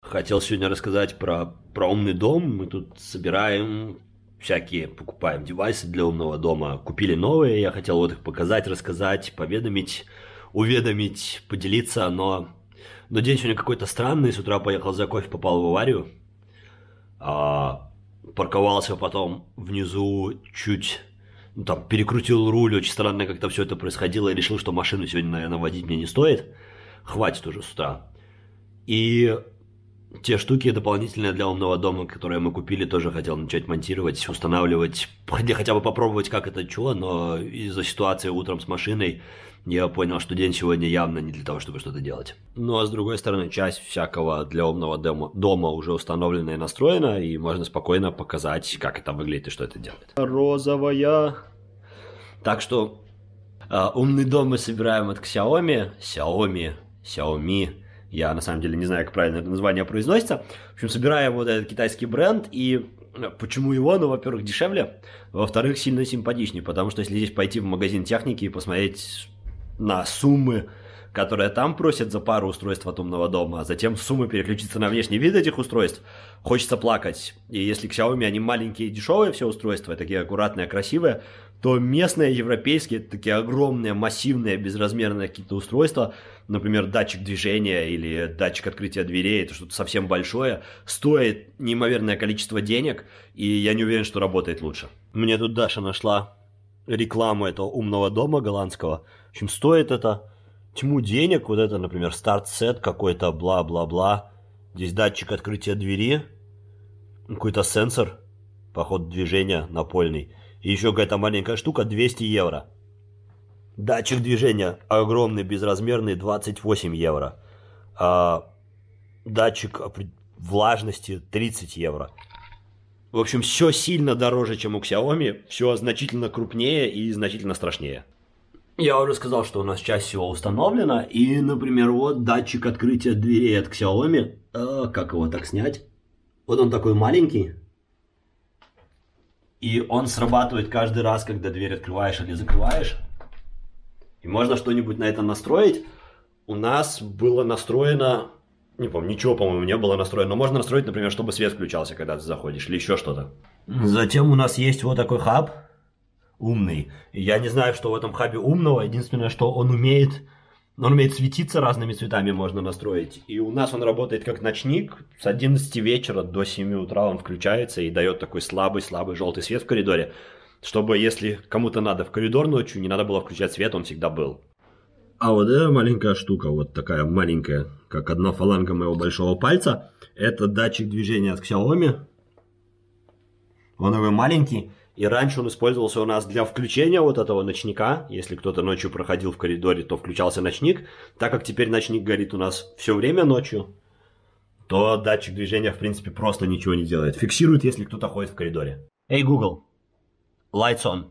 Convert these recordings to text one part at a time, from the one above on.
Хотел сегодня рассказать про умный дом. Мы тут собираем всякие, покупаем девайсы для умного дома. Купили новые, я хотел вот их показать, рассказать, поведомить, уведомить, поделиться, но день сегодня какой-то странный. С утра поехал за кофе, попал в аварию. Парковался потом внизу чуть... там перекрутил руль, очень странно как-то все это происходило. Я решил, что машину сегодня, наверное, водить мне не стоит. Хватит уже с утра. И те штуки дополнительные для умного дома, которые мы купили, тоже хотел начать монтировать, устанавливать. Хотя бы попробовать, как это, чего, но из-за ситуации утром с машиной я понял, что день сегодня явно не для того, чтобы что-то делать. Ну а с другой стороны, часть всякого для умного дома уже установлена и настроена, и можно спокойно показать, как это выглядит и что это делает. Розовая. Так что умный дом мы собираем от Xiaomi. Я на самом деле не знаю, как правильно это название произносится. В общем, собираем вот этот китайский бренд. И почему его? Ну, во-первых, дешевле. Во-вторых, сильно симпатичнее. Потому что если здесь пойти в магазин техники и посмотреть на суммы, которые там просят за пару устройств от умного дома, а затем суммы переключиться на внешний вид этих устройств, хочется плакать. И если Xiaomi, они маленькие и дешевые все устройства, такие аккуратные, красивые, то местные, европейские, такие огромные, массивные, безразмерные какие-то устройства, например, датчик движения или датчик открытия дверей, это что-то совсем большое, стоит неимоверное количество денег, и я не уверен, что работает лучше. Мне тут Даша нашла рекламу этого умного дома голландского. В общем, стоит это тьму денег, вот это, например, старт-сет какой-то, бла-бла-бла. Здесь датчик открытия двери, какой-то сенсор по ходу движения напольный. И еще какая-то маленькая штука, 200 евро. Датчик движения огромный, безразмерный, 28 евро. Датчик влажности 30 евро. В общем, все сильно дороже, чем у Xiaomi. Все значительно крупнее и значительно страшнее. Я уже сказал, что у нас часть всего установлена. И, например, вот датчик открытия дверей от Xiaomi. Как его так снять? Вот он такой маленький. И он срабатывает каждый раз, когда дверь открываешь или закрываешь. И можно что-нибудь на это настроить. У нас было настроено... Не помню, ничего, по-моему, не было настроено. Но можно настроить, например, чтобы свет включался, когда ты заходишь. Или еще что-то. Затем у нас есть вот такой хаб. Умный. И я не знаю, что в этом хабе умного. Единственное, что он умеет светиться разными цветами, можно настроить. И у нас он работает как ночник. С 11 вечера до 7 утра он включается и дает такой слабый желтый свет в коридоре. Чтобы, если кому-то надо в коридор ночью, не надо было включать свет, он всегда был. А вот эта маленькая штука, вот такая маленькая, как одна фаланга моего большого пальца, это датчик движения от Xiaomi. Он такой маленький. И раньше он использовался у нас для включения вот этого ночника. Если кто-то ночью проходил в коридоре, то включался ночник. Так как теперь ночник горит у нас все время ночью, то датчик движения, в принципе, просто ничего не делает. Фиксирует, если кто-то ходит в коридоре. Эй, Google, lights on.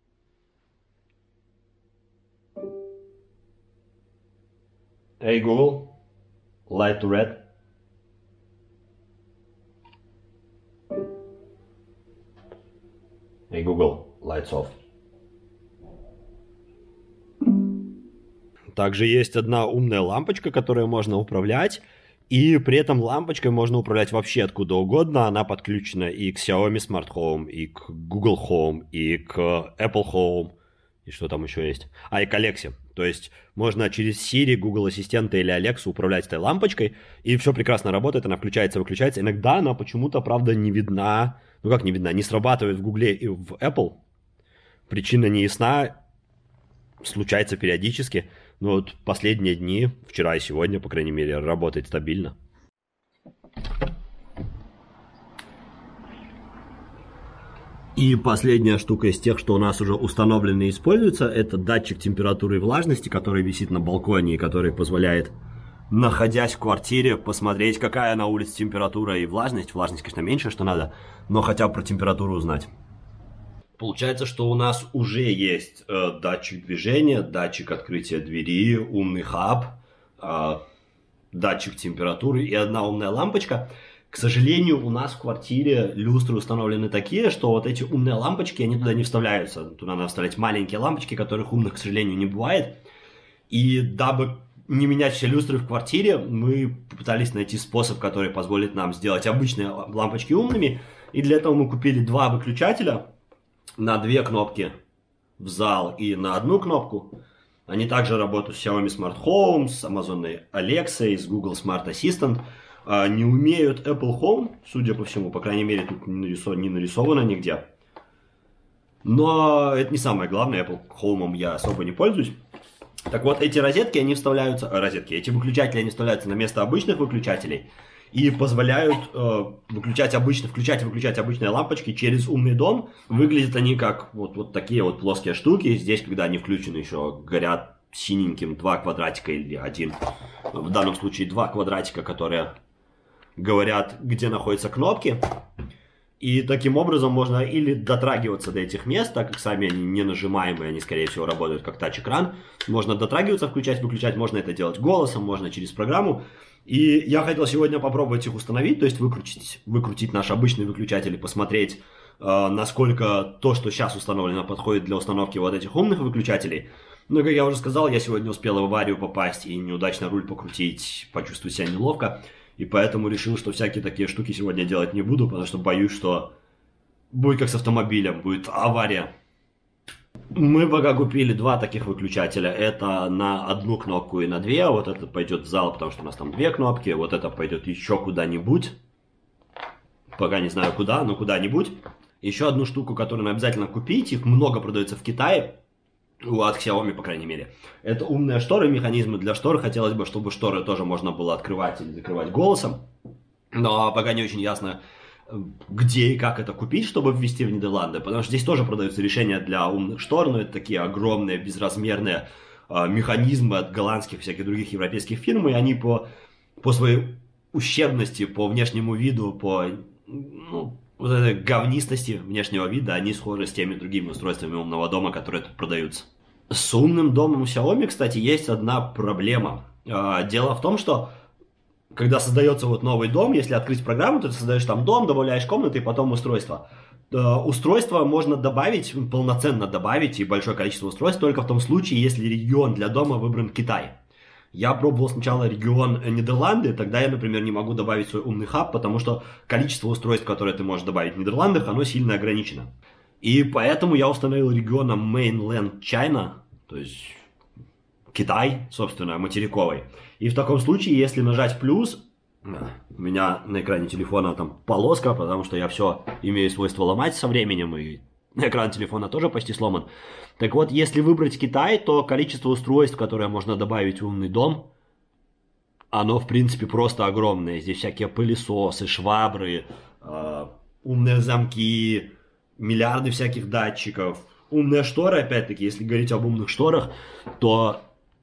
Эй, Google, light to red. Hey Google, lights off. Также есть одна умная лампочка, которую можно управлять. И при этом лампочкой можно управлять вообще откуда угодно. Она подключена и к Xiaomi Smart Home, и к Google Home, и к Apple Home. И что там еще есть? И к Alexa. То есть можно через Siri, Google Ассистента или Alexa управлять этой лампочкой. И все прекрасно работает, она включается, выключается. Иногда она почему-то, правда, не видна. Ну как не видна? Не срабатывает в Google и в Apple. Причина не ясна. Случается периодически. Но вот последние дни, вчера и сегодня, по крайней мере, работает стабильно. И последняя штука из тех, что у нас уже установлены и используются, это датчик температуры и влажности, который висит на балконе и который позволяет, находясь в квартире, посмотреть, какая на улице температура и влажность. Влажность, конечно, меньше, что надо, но хотя бы про температуру узнать. Получается, что у нас уже есть датчик движения, датчик открытия двери, умный хаб, датчик температуры и одна умная лампочка. К сожалению, у нас в квартире люстры установлены такие, что вот эти умные лампочки, они туда не вставляются. Туда надо вставлять маленькие лампочки, которых умных, к сожалению, не бывает. И дабы не менять все люстры в квартире, мы попытались найти способ, который позволит нам сделать обычные лампочки умными. И для этого мы купили два выключателя на две кнопки в зал и на одну кнопку. Они также работают с Xiaomi Smart Home, с Amazon Alexa, с Google Smart Assistant. Не умеют Apple Home, судя по всему, по крайней мере, тут не нарисовано нигде. Но это не самое главное, Apple Home я особо не пользуюсь. Так вот, эти розетки, они вставляются, эти выключатели, они вставляются на место обычных выключателей и позволяют включать и выключать обычные лампочки через умный дом. Выглядят они как вот такие вот плоские штуки. Здесь, когда они включены, еще горят синеньким два квадратика или один. В данном случае два квадратика, которые говорят, где находятся кнопки. И таким образом можно или дотрагиваться до этих мест, так как сами они не нажимаемые, они скорее всего работают как тач-экран. Можно дотрагиваться, включать, выключать, можно это делать голосом, можно через программу. И я хотел сегодня попробовать их установить, то есть выкрутить наш обычный выключатель и посмотреть, насколько то, что сейчас установлено, подходит для установки вот этих умных выключателей. Но, как я уже сказал, я сегодня успел в аварию попасть и неудачно руль покрутить, почувствовать себя неловко. И поэтому решил, что всякие такие штуки сегодня делать не буду, потому что боюсь, что будет как с автомобилем, будет авария. Мы пока купили два таких выключателя. Это на одну кнопку и на две. Вот это пойдет в зал, потому что у нас там две кнопки. Вот это пойдет еще куда-нибудь. Пока не знаю куда, но куда-нибудь. Еще одну штуку, которую надо обязательно купить. Их много продается в Китае. От Xiaomi, по крайней мере. Это умные шторы, механизмы для штор. Хотелось бы, чтобы шторы тоже можно было открывать или закрывать голосом. Но пока не очень ясно, где и как это купить, чтобы ввести в Нидерланды. Потому что здесь тоже продаются решения для умных штор, но это такие огромные, безразмерные механизмы от голландских и всяких других европейских фирм. И они по своей ущербности, по внешнему виду, по вот этой говнистости внешнего вида, они схожи с теми другими устройствами умного дома, которые тут продаются. С умным домом у Xiaomi, кстати, есть одна проблема. Дело в том, что когда создается вот новый дом, если открыть программу, то ты создаешь там дом, добавляешь комнаты и потом устройство. Устройство можно добавить, полноценно добавить, и большое количество устройств только в том случае, если регион для дома выбран Китай. Я пробовал сначала регион Нидерланды, тогда я, например, не могу добавить свой умный хаб, потому что количество устройств, которые ты можешь добавить в Нидерландах, оно сильно ограничено. И поэтому я установил регионом Mainland China, то есть Китай, собственно, материковый. И в таком случае, если нажать плюс, у меня на экране телефона там полоска, потому что я все имею свойство ломать со временем, и экран телефона тоже почти сломан. Так вот, если выбрать Китай, то количество устройств, которые можно добавить в умный дом, оно, в принципе, просто огромное. Здесь всякие пылесосы, швабры, умные замки, миллиарды всяких датчиков. Умные шторы, опять-таки, если говорить об умных шторах, то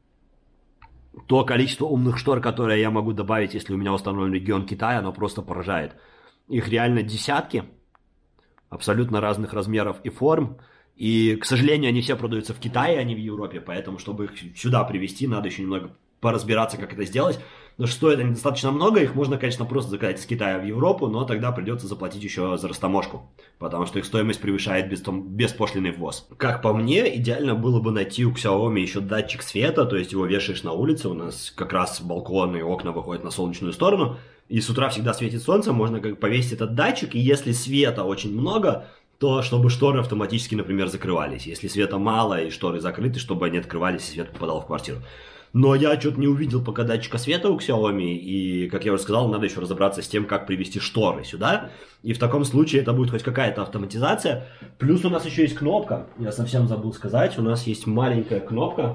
количество умных штор, которые я могу добавить, если у меня установлен регион Китая, оно просто поражает. Их реально десятки, абсолютно разных размеров и форм. И, к сожалению, они все продаются в Китае, а не в Европе, поэтому, чтобы их сюда привезти, надо еще немного поразбираться, как это сделать. Потому что стоит они достаточно много, их можно, конечно, просто заказать из Китая в Европу, но тогда придется заплатить еще за растаможку, потому что их стоимость превышает беспошлиный ввоз. Как по мне, идеально было бы найти у Xiaomi еще датчик света, то есть его вешаешь на улице, у нас как раз балкон и окна выходят на солнечную сторону, и с утра всегда светит солнце, можно как повесить этот датчик, и если света очень много, то чтобы шторы автоматически, например, закрывались. Если света мало и шторы закрыты, чтобы они открывались и свет попадал в квартиру. Но я что-то не увидел пока датчика света у Xiaomi, и, как я уже сказал, надо еще разобраться с тем, как привести шторы сюда. И в таком случае это будет хоть какая-то автоматизация. Плюс у нас еще есть кнопка, я совсем забыл сказать, у нас есть маленькая кнопка.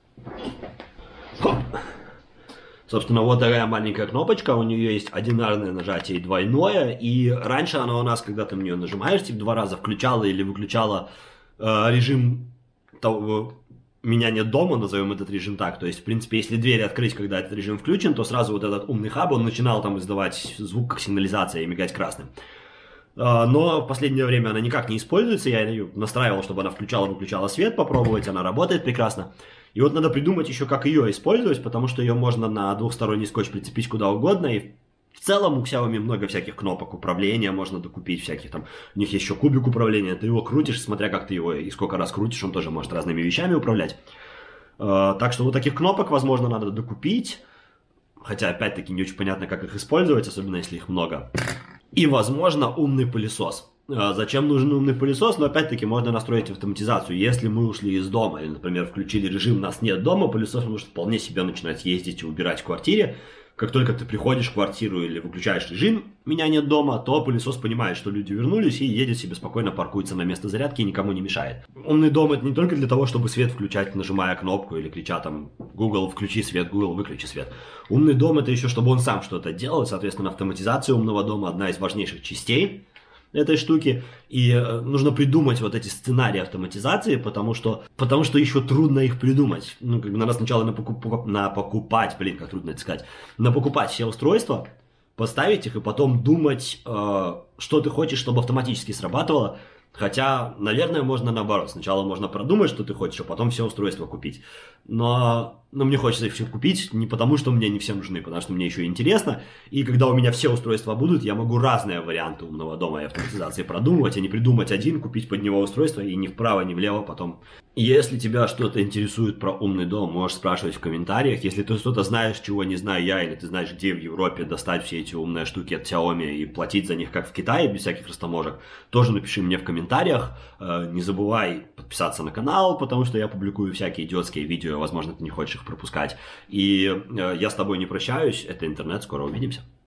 Хоп. Собственно, вот такая маленькая кнопочка, у нее есть одинарное нажатие и двойное, и раньше она у нас, когда ты на нее нажимаешь, типа 2 раза включала или выключала режим того, меня нет дома, назовем этот режим так, то есть, в принципе, если двери открыть, когда этот режим включен, то сразу вот этот умный хаб, он начинал там издавать звук как сигнализация и мигать красным. Но в последнее время она никак не используется, я ее настраивал, чтобы она включала-выключала свет, попробовать, она работает прекрасно. И вот надо придумать еще, как ее использовать, потому что ее можно на двухсторонний скотч прицепить куда угодно, и в целом у Xiaomi много всяких кнопок управления, можно докупить всяких там, у них есть еще кубик управления, ты его крутишь, смотря как ты его и сколько раз крутишь, он тоже может разными вещами управлять. Так что вот таких кнопок, возможно, надо докупить. Хотя, опять-таки, не очень понятно, как их использовать, особенно если их много. И, возможно, умный пылесос. Зачем нужен умный пылесос? Но, опять-таки, можно настроить автоматизацию. Если мы ушли из дома, или, например, включили режим «нас нет дома», пылесос может вполне себе начинать ездить и убирать в квартире. Как только ты приходишь в квартиру или выключаешь режим «меня нет дома», то пылесос понимает, что люди вернулись и едет себе спокойно, паркуется на место зарядки и никому не мешает. Умный дом — это не только для того, чтобы свет включать, нажимая кнопку или крича там «Google, включи свет», «Google, выключи свет». Умный дом — это еще чтобы он сам что-то делал, соответственно, автоматизация умного дома — одна из важнейших частей этой штуки, и нужно придумать вот эти сценарии автоматизации, потому что еще трудно их придумать. Ну, как бы надо сначала напокупать все устройства, поставить их и потом думать, что ты хочешь, чтобы автоматически срабатывало. Хотя, наверное, можно наоборот. Сначала можно продумать, что ты хочешь, а потом все устройства купить. Но мне хочется их все купить не потому, что мне не все нужны, потому что мне еще интересно. И когда у меня все устройства будут, я могу разные варианты умного дома и автоматизации продумывать, а не придумать один, купить под него устройство и ни вправо, ни влево потом. Если тебя что-то интересует про умный дом, можешь спрашивать в комментариях. Если ты что-то знаешь, чего не знаю я, или ты знаешь, где в Европе достать все эти умные штуки от Xiaomi и платить за них, как в Китае, без всяких растаможек, тоже напиши мне в комментариях. Не забывай подписаться на канал, потому что я публикую всякие идиотские видео, возможно, ты не хочешь их пропускать. И я с тобой не прощаюсь, это интернет, скоро увидимся.